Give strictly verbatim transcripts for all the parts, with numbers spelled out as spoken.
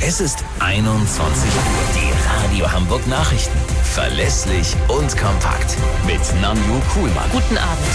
Es ist einundzwanzig Uhr. Die Radio Hamburg Nachrichten. Verlässlich und kompakt. Mit Nanju Kuhlmann. Guten Abend.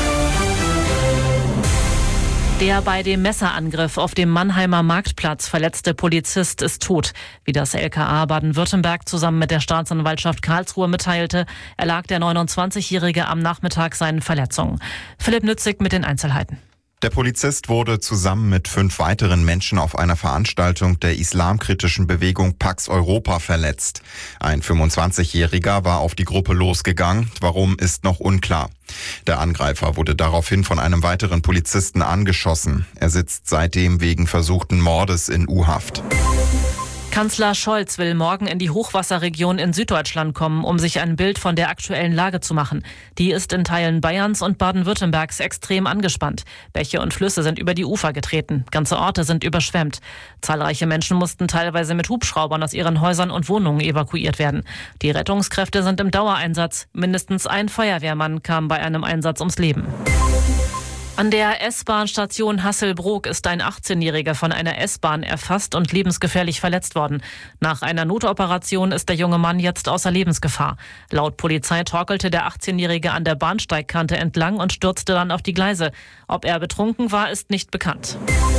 Der bei dem Messerangriff auf dem Mannheimer Marktplatz verletzte Polizist ist tot. Wie das L K A Baden-Württemberg zusammen mit der Staatsanwaltschaft Karlsruhe mitteilte, erlag der neunundzwanzigjährige am Nachmittag seinen Verletzungen. Philipp Nützig mit den Einzelheiten. Der Polizist wurde zusammen mit fünf weiteren Menschen auf einer Veranstaltung der islamkritischen Bewegung Pax Europa verletzt. Ein fünfundzwanzigjähriger war auf die Gruppe losgegangen. Warum, ist noch unklar. Der Angreifer wurde daraufhin von einem weiteren Polizisten angeschossen. Er sitzt seitdem wegen versuchten Mordes in U-Haft. Kanzler Scholz will morgen in die Hochwasserregion in Süddeutschland kommen, um sich ein Bild von der aktuellen Lage zu machen. Die ist in Teilen Bayerns und Baden-Württembergs extrem angespannt. Bäche und Flüsse sind über die Ufer getreten. Ganze Orte sind überschwemmt. Zahlreiche Menschen mussten teilweise mit Hubschraubern aus ihren Häusern und Wohnungen evakuiert werden. Die Rettungskräfte sind im Dauereinsatz. Mindestens ein Feuerwehrmann kam bei einem Einsatz ums Leben. An der S-Bahn-Station Hasselbrook ist ein achtzehnjähriger von einer S-Bahn erfasst und lebensgefährlich verletzt worden. Nach einer Notoperation ist der junge Mann jetzt außer Lebensgefahr. Laut Polizei torkelte der achtzehnjährige an der Bahnsteigkante entlang und stürzte dann auf die Gleise. Ob er betrunken war, ist nicht bekannt.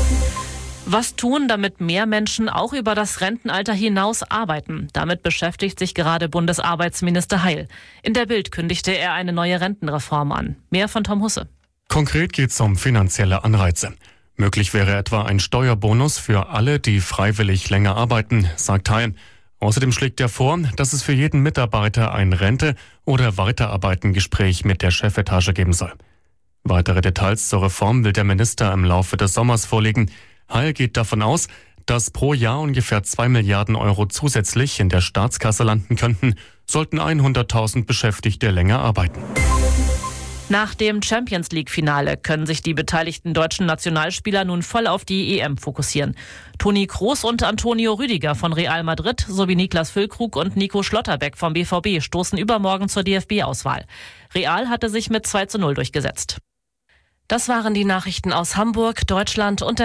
Was tun, damit mehr Menschen auch über das Rentenalter hinaus arbeiten? Damit beschäftigt sich gerade Bundesarbeitsminister Heil. In der Bild kündigte er eine neue Rentenreform an. Mehr von Tom Husse. Konkret geht es um finanzielle Anreize. Möglich wäre etwa ein Steuerbonus für alle, die freiwillig länger arbeiten, sagt Heil. Außerdem schlägt er vor, dass es für jeden Mitarbeiter ein Rente- oder Weiterarbeiten-Gespräch mit der Chefetage geben soll. Weitere Details zur Reform will der Minister im Laufe des Sommers vorlegen. Heil geht davon aus, dass pro Jahr ungefähr zwei Milliarden Euro zusätzlich in der Staatskasse landen könnten, sollten hunderttausend Beschäftigte länger arbeiten. Nach dem Champions-League-Finale können sich die beteiligten deutschen Nationalspieler nun voll auf die E M fokussieren. Toni Kroos und Antonio Rüdiger von Real Madrid sowie Niklas Füllkrug und Nico Schlotterbeck vom B V B stoßen übermorgen zur D F B-Auswahl. Real hatte sich mit zwei zu null durchgesetzt. Das waren die Nachrichten aus Hamburg, Deutschland und der